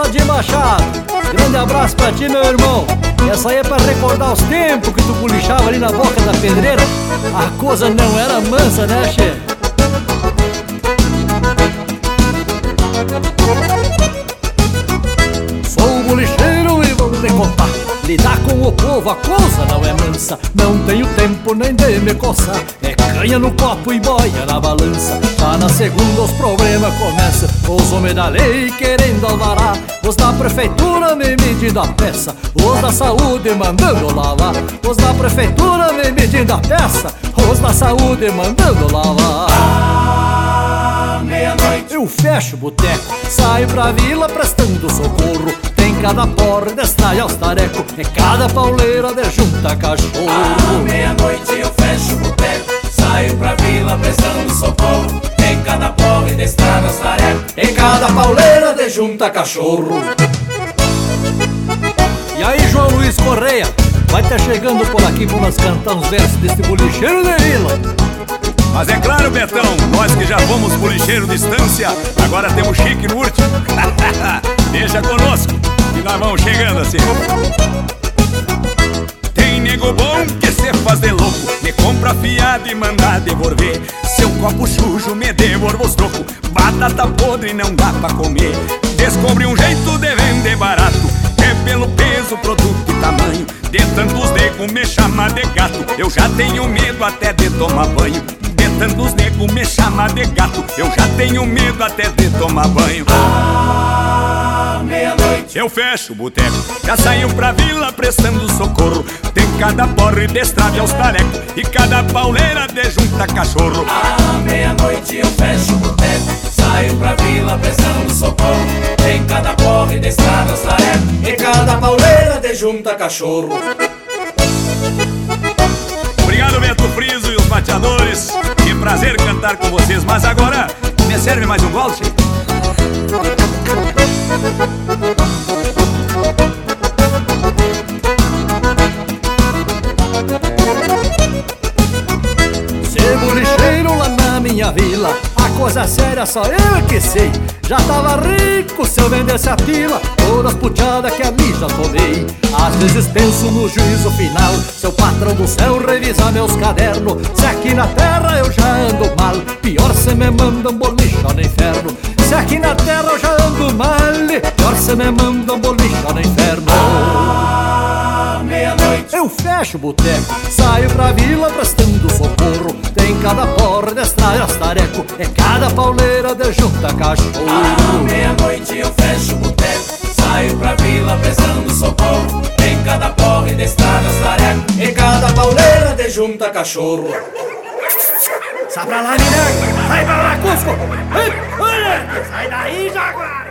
Valdir Machado, grande abraço pra ti, meu irmão. Essa aí é pra recordar os tempos que tu bolichava ali na boca da pedreira. A coisa não era mansa, né, che? Sou bolicheiro e vou te contar, lidar com o povo a coisa não é mansa. Não tenho tempo nem de me coçar, é canha no copo e boia na balança. Já na segunda os problemas começam, os homens da lei querendo alvará, os da prefeitura me medindo a peça, os da saúde mandando lavar. Os da prefeitura me medindo a peça, os da saúde mandando lavar. Meia-noite eu fecho o boteco, saio pra vila prestando socorro. Tem cada porra de estraia aos tareco, é cada pauleira de junta cachorro. Meia-noite eu fecho o boteco, saio pra vila prestando socorro. Tem cada porra de estrada aos tareco, em cada pauleira de junta cachorro. E aí, João Luiz Correia, vai tá chegando por aqui pra nós cantar uns versos desse bolicheiro de vila. Mas é claro, Betão, nós que já fomos bolicheiro distância, agora temos chique no último. Deixa conosco, que nós vamos chegando assim. Tem nego bom que se faz de louco, me compra fiado e manda devolver. Seu copo sujo me devolve os trocos, batata podre não dá pra comer. Descobri um jeito de vender barato, é pelo peso, produto e tamanho. De tantos nego me chama de gato, eu já tenho medo até de tomar banho. De tantos nego me chama de gato, eu já tenho medo até de tomar banho. Meia-noite eu fecho o boteco, já saio pra vila prestando socorro. Tem cada porre de estrave aos tareco, e cada pauleira de junta cachorro. Meia-noite eu fecho o boteco, saio pra vila prestando socorro. Tem cada porre de estrada aos tareco, e cada pauleira de junta cachorro. Obrigado, Beto Friso e os bateadores. Que prazer cantar com vocês. Mas agora, me serve mais um gole, che? Ser bolicheiro lá na minha vila, a coisa séria só eu que sei. Já tava rico se eu vendesse a pila, todas as puteadas que ali já tomei. Às vezes penso no juízo final, seu patrão do céu revisar meus cadernos. Se aqui na terra eu já ando mal, pior se me manda um bolicha no inferno. Se aqui na terra eu já ando mal, pior se me manda um bolicha no inferno. Meia-noite eu fecho o boteco, saio pra vila prestando socorro. Tem cada porra de estrada aos tareco, é cada pauleira de junta cachorro. Meia-noite eu fecho o boteco, saio pra vila prestando socorro. Tem cada porra de estrada aos tareco, e cada pauleira de junta cachorro. Sai pra lá, Mineco! Sai pra lá, Cusco! Sai daí, Jaguar!